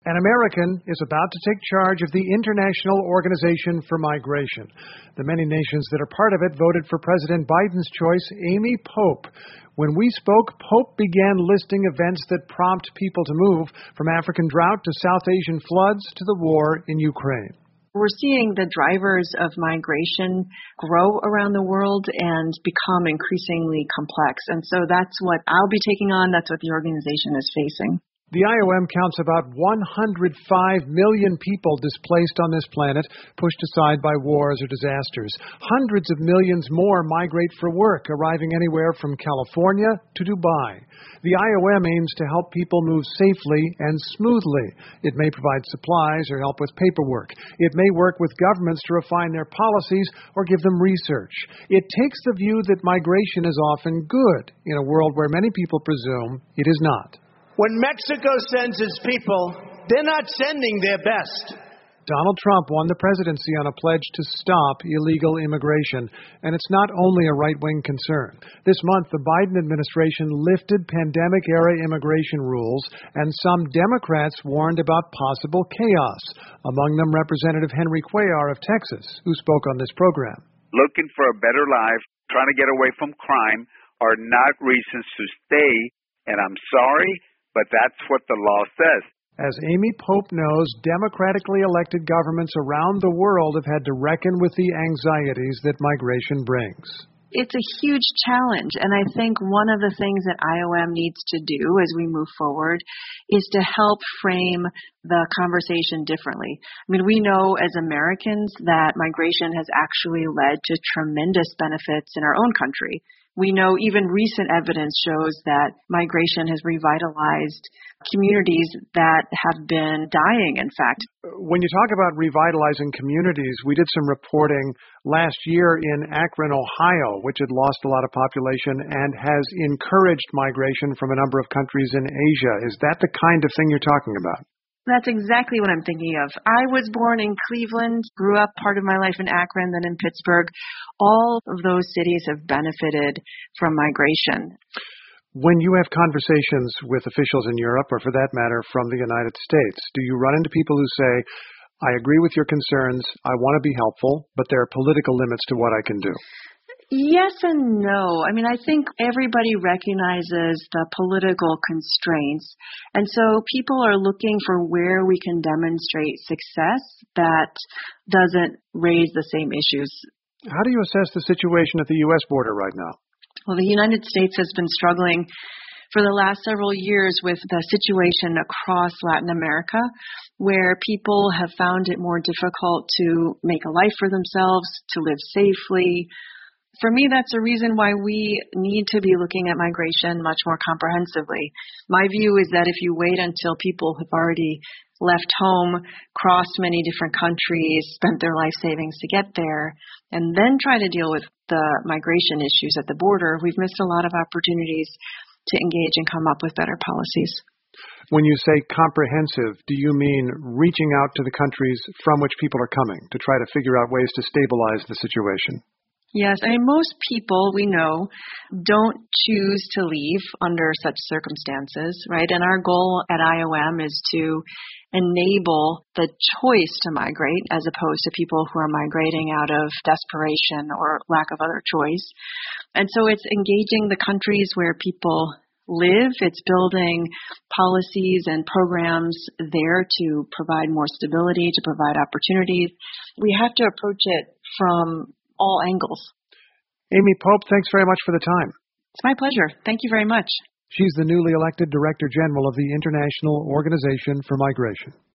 An American is about to take charge of the International Organization for Migration. The many nations that are part of it voted for President Biden's choice, Amy Pope. When we spoke, Pope began listing events that prompt people to move, from African drought to South Asian floods to the war in Ukraine. We're seeing the drivers of migration grow around the world and become increasingly complex. And so that's what I'll be taking on. That's what the organization is facing. The IOM counts about 105 million people displaced on this planet, pushed aside by wars or disasters. Hundreds of millions more migrate for work, arriving anywhere from California to Dubai. The IOM aims to help people move safely and smoothly. It may provide supplies or help with paperwork. It may work with governments to refine their policies or give them research. It takes the view that migration is often good in a world where many people presume it is not. When Mexico sends its people, they're not sending their best. Donald Trump won the presidency on a pledge to stop illegal immigration, and it's not only a right-wing concern. This month, the Biden administration lifted pandemic-era immigration rules, and some Democrats warned about possible chaos, among them Representative Henry Cuellar of Texas, who spoke on this program. Looking for a better life, trying to get away from crime, are not reasons to stay, and I'm sorry, but that's what the law says. As Amy Pope knows, democratically elected governments around the world have had to reckon with the anxieties that migration brings. It's a huge challenge, and I think one of the things that IOM needs to do as we move forward is to help frame the conversation differently. I mean, we know as Americans that migration has actually led to tremendous benefits in our own country. We know even recent evidence shows that migration has revitalized communities that have been dying, in fact. When you talk about revitalizing communities, we did some reporting last year in Akron, Ohio, which had lost a lot of population and has encouraged migration from a number of countries in Asia. Is that the kind of thing you're talking about? That's exactly what I'm thinking of. I was born in Cleveland, grew up part of my life in Akron, then in Pittsburgh. All of those cities have benefited from migration. When you have conversations with officials in Europe, or for that matter, from the United States, do you run into people who say, I agree with your concerns, I want to be helpful, but there are political limits to what I can do? Yes and no. I mean, I think everybody recognizes the political constraints. And so people are looking for where we can demonstrate success that doesn't raise the same issues. How do you assess the situation at the U.S. border right now? Well, the United States has been struggling for the last several years with the situation across Latin America, where people have found it more difficult to make a life for themselves, to live safely. For me, that's a reason why we need to be looking at migration much more comprehensively. My view is that if you wait until people have already left home, crossed many different countries, spent their life savings to get there, and then try to deal with the migration issues at the border, we've missed a lot of opportunities to engage and come up with better policies. When you say comprehensive, do you mean reaching out to the countries from which people are coming to try to figure out ways to stabilize the situation? Yes, I mean, most people we know don't choose to leave under such circumstances, right? And our goal at IOM is to enable the choice to migrate as opposed to people who are migrating out of desperation or lack of other choice. And so it's engaging the countries where people live. It's building policies and programs there to provide more stability, to provide opportunities. We have to approach it from all angles. Amy Pope, thanks very much for the time. It's my pleasure. Thank you very much. She's the newly elected Director General of the International Organization for Migration.